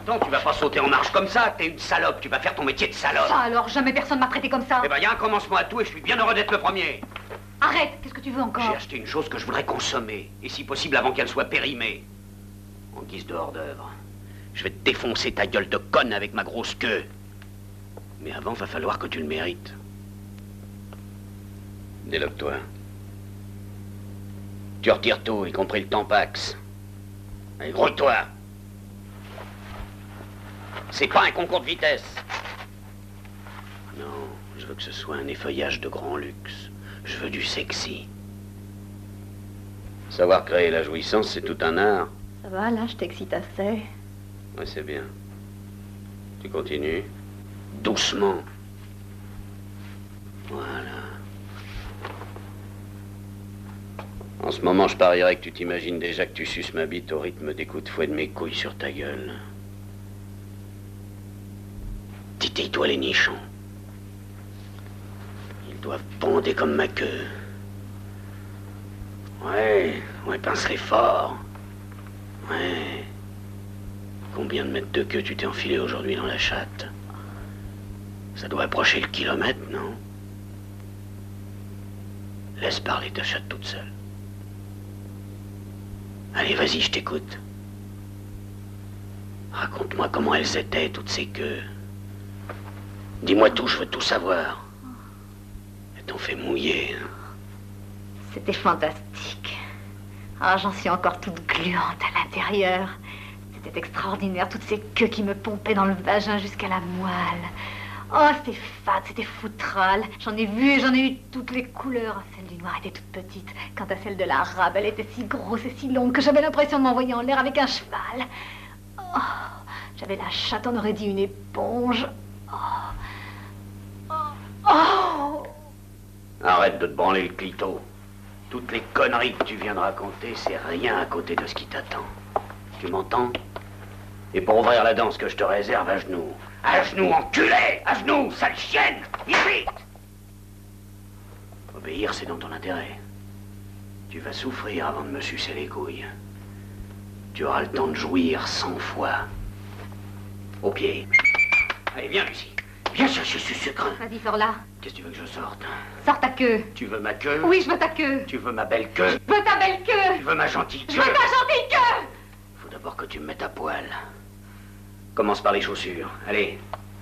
attends, tu vas pas sauter en marche comme ça. T'es une salope, tu vas faire ton métier de salope. Ça alors, jamais personne m'a traité comme ça. Eh ben, y a un commencement à tout et je suis bien heureux d'être le premier. Arrête, qu'est-ce que tu veux encore? J'ai acheté une chose que je voudrais consommer, et si possible avant qu'elle soit périmée. En guise de hors-d'œuvre. Je vais te défoncer ta gueule de conne avec ma grosse queue. Mais avant, va falloir que tu le mérites. Déloque-toi. Tu retires tout, y compris le Tampax. Allez, grouille-toi. C'est pas un concours de vitesse. Non, je veux que ce soit un effeuillage de grand luxe. Je veux du sexy. Savoir créer la jouissance, c'est tout un art. Ça va, là, je t'excite assez. Oui, c'est bien. Tu continues. Doucement. Voilà. En ce moment, je parierais que tu t'imagines déjà que tu suces ma bite au rythme des coups de fouet de mes couilles sur ta gueule. Titille-toi les nichons. Ils doivent bonder comme ma queue. Ouais, pincerai fort. Ouais. Combien de mètres de queue tu t'es enfilé aujourd'hui dans la chatte? Ça doit approcher le kilomètre, non? Laisse parler ta chatte toute seule. Allez, vas-y, je t'écoute. Raconte-moi comment elles étaient, toutes ces queues. Dis-moi tout, je veux tout savoir. Elles t'ont fait mouiller, hein? C'était fantastique. Ah, j'en suis encore toute gluante à l'intérieur. C'était extraordinaire, toutes ces queues qui me pompaient dans le vagin jusqu'à la moelle. Oh, c'était fade, c'était foutral. J'en ai vu et j'en ai eu toutes les couleurs. Celle du noir était toute petite. Quant à celle de l'arabe, elle était si grosse et si longue que j'avais l'impression de m'envoyer en l'air avec un cheval. Oh, j'avais la chatte, on aurait dit une éponge. Oh. Arrête de te branler le clito. Toutes les conneries que tu viens de raconter, c'est rien à côté de ce qui t'attend. Tu m'entends? Et pour ouvrir la danse que je te réserve, à genoux. À genoux, enculé! À genoux, sale chienne! Vite! Obéir, c'est dans ton intérêt. Tu vas souffrir avant de me sucer les couilles. Tu auras le temps de jouir 100 fois. Au pied. Allez, viens, Lucie. Viens chercher ce sucre. Vas-y, sors là. Qu'est-ce que tu veux que je sorte? Sors ta queue. Tu veux ma queue? Oui, je veux ta queue. Tu veux ma belle queue? Je veux ta belle queue. Tu veux ma gentille queue? Je veux ta gentille queue. Faut d'abord que tu me mettes à poil. Commence par les chaussures. Allez.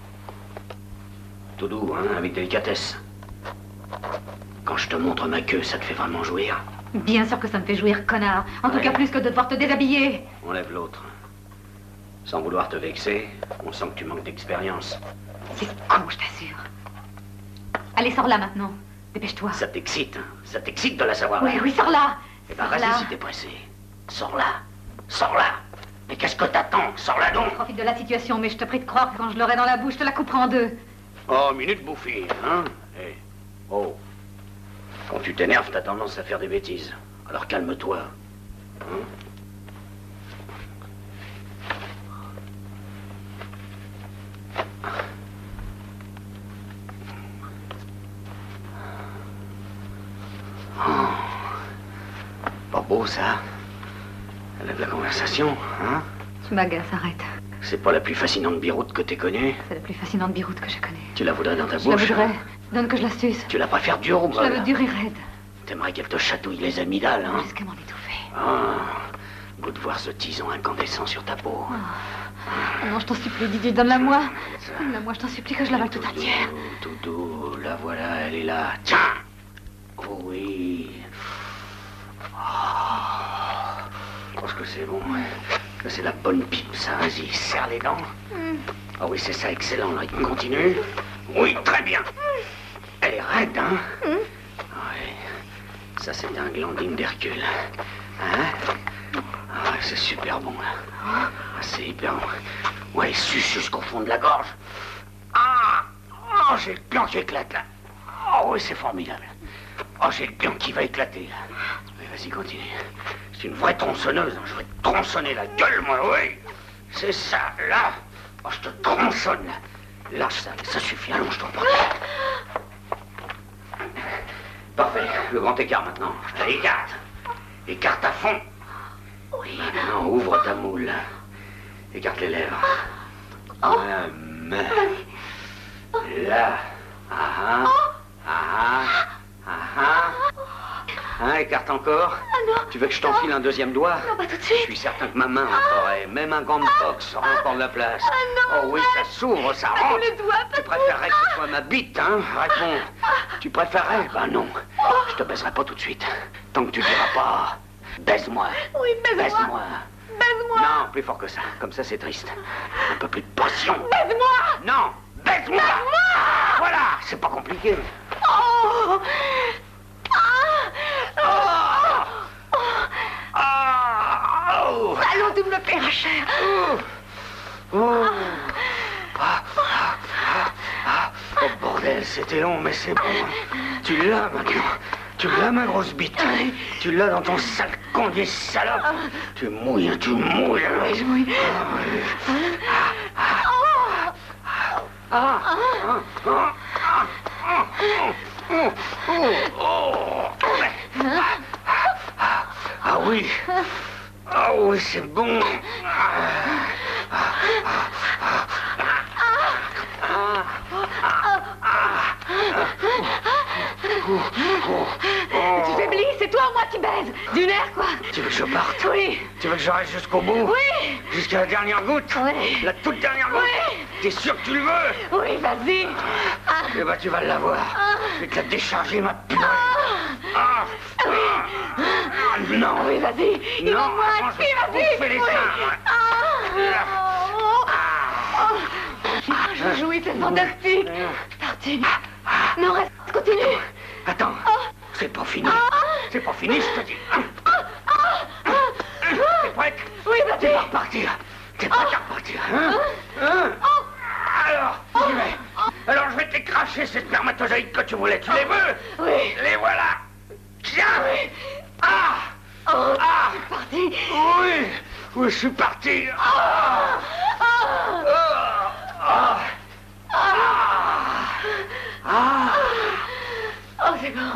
Tout doux, hein, avec délicatesse. Quand je te montre ma queue, ça te fait vraiment jouir? Bien sûr que ça me fait jouir, connard. En tout cas, plus que de devoir te déshabiller. Enlève l'autre. Sans vouloir te vexer, on sent que tu manques d'expérience. C'est con, je t'assure. Allez, sors là maintenant. Dépêche-toi. Ça t'excite, hein? Ça t'excite de la savoir. Oui, oui, sors là. Eh ben, Sors là. vas-y si t'es pressé. Sors là. Sors là. Mais qu'est-ce que t'attends? Sors là donc. Je profite de la situation, mais je te prie de croire que quand je l'aurai dans la bouche, je te la couperai en deux. Oh, minute bouffie, hein? Eh, oh. Quand tu t'énerves, t'as tendance à faire des bêtises. Alors calme-toi. Hein? Oh. Pas beau, ça? Elle a de la conversation, hein? Tu m'agaces, arrête. C'est pas la plus fascinante biroute que t'aies connue? C'est la plus fascinante biroute que je connais. Tu la voudrais dans ta Je la bouche? voudrais. Donne que je la suce. Tu la préfères dure ou Je la molle? veux dure et raide. T'aimerais qu'elle te chatouille les amygdales, hein? Jusqu'à m'en étouffer. Ah, goût de voir ce tison incandescent sur ta peau. Oh non, je t'en supplie, Didier, donne-la-moi. Donne-la-moi, je t'en supplie que je l'avale tout entière. Tout doux, la voilà, elle est là. Tiens! Oh oui. Oh, je pense que c'est bon. Ça, c'est la bonne pipe, ça. Vas-y, serre les dents. Ah oui, c'est ça, excellent. Là, il continue. Oui, très bien. Elle est raide, hein? Oui. Ça, c'est un glandine d'Hercule. Hein? Ah, c'est super bon, là. Ah, c'est hyper bon. Ouais, suce jusqu'au fond de la gorge. Ah! Oh, j'ai le gland qui éclate, là. Oh, oui, c'est formidable. Oh, j'ai le gland qui va éclater, là. Mais vas-y, continue. C'est une vraie tronçonneuse. Hein. Je vais te tronçonner la gueule, moi, oui. C'est ça, là. Oh, je te tronçonne, là. Lâche ça, ça suffit. Allonge-toi, prie. Parfait. Le grand écart, maintenant. Allez, écarte. Écarte à fond. Oui. Maintenant, ouvre ta moule. Écarte les lèvres. La main. Là. Ah ah. Hein, écarte encore. Ah non. Tu veux que je t'enfile un deuxième doigt? Non, pas tout de suite. Je suis certain que ma main encore, et même un gant de boxe aura encore de la place. Ah non. Oh oui, ça s'ouvre, ça Pas rentre. tous les doigts, pas Tu préférerais que ce soit ma bite, hein? Réponds. Tu préférerais? Ben non. Je te baiserai pas tout de suite. Tant que tu diras pas. Baise-moi. Oui, baise-moi. Baise-moi. Baise-moi. Non, plus fort que ça. Comme ça, c'est triste. Un peu plus de passion. Baise-moi. Non, baise-moi. Voilà, c'est pas compliqué. Oh. Allons, tu me le paieras cher. Oh bordel, c'était long, mais c'est bon. Tu l'as maintenant. Tu l'as, ma grosse bite. Tu l'as dans ton sale conduit salope. Tu mouilles, tu mouilles. Oui, je mouille. Ah oui. Ah oui, c'est bon. Tu faiblis, c'est toi ou moi qui baise. Du nerf, quoi. Tu veux que je parte? Oui. Tu veux que je reste jusqu'au bout? Oui. Jusqu'à la dernière goutte? Oui. La toute dernière goutte? Oui. T'es sûr que tu le veux? Oui, vas-y. Eh ben, tu vas l'avoir. Je vais te la décharger, ma purée. Non. Oui, vas-y. Il Non, en moi. attends, je Oui, vais te vas-y. bouffer les seins. Je jouis, c'est fantastique. Parti. Non, reste, continue. Attends, c'est pas fini. C'est pas fini, je te dis. T'es prête? Oui, Tu vas-y. vas repartir. T'es prête à repartir, hein? Alors, j'y vais. Alors, je vais t'écracher ces spermatozoïdes que tu voulais. Tu les veux? Oui. Les voilà. Tiens. C'est parti. Oui, je suis parti. Oh, c'est bon.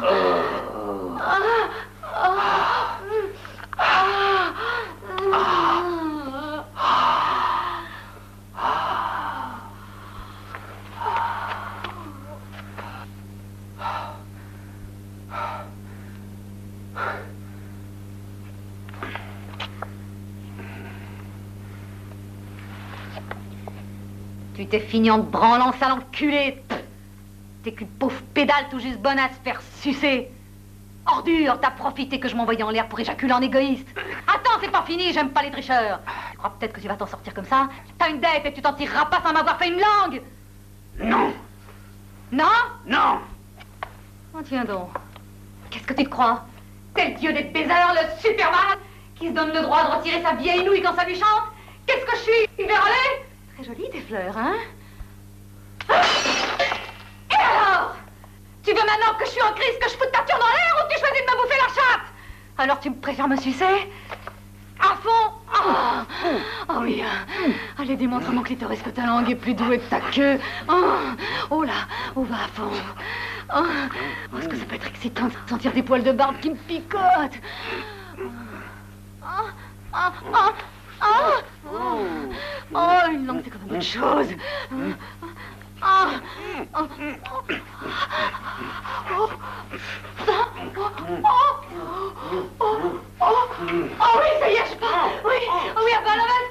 Tu t'es fini en te branlant, sale enculé. T'es qu'une pauvre pédale tout juste bonne à se faire sucer. Ordure, t'as profité que je m'envoyais en l'air pour éjaculer en égoïste. Attends, c'est pas fini, j'aime pas les tricheurs. Tu crois peut-être que tu vas t'en sortir comme ça? T'as une dette et tu t'en tireras pas sans m'avoir fait une langue. Non. Non? Non. Oh, tiens donc. Qu'est-ce que tu te crois? T'es le dieu des baiseurs, le Superman, qui se donne le droit de retirer sa vieille nouille quand ça lui chante? Qu'est-ce que je suis? Une vérolée? Très jolies tes fleurs, hein? Et alors? Tu veux maintenant que je suis en crise, que je foute ta turne dans l'air ou tu choisis de me bouffer la chatte? Alors tu préfères me sucer? À fond? Oh oui. Allez, démontre mon clitoris que ta langue est plus douée que ta queue. Oh là, on va à fond. Oh, est-ce que ça peut être excitant de sentir des poils de barbe qui me picotent? Oh, une langue, c'est comme une autre chose. Oh oui, ça y est, je pars. Oui, à bas la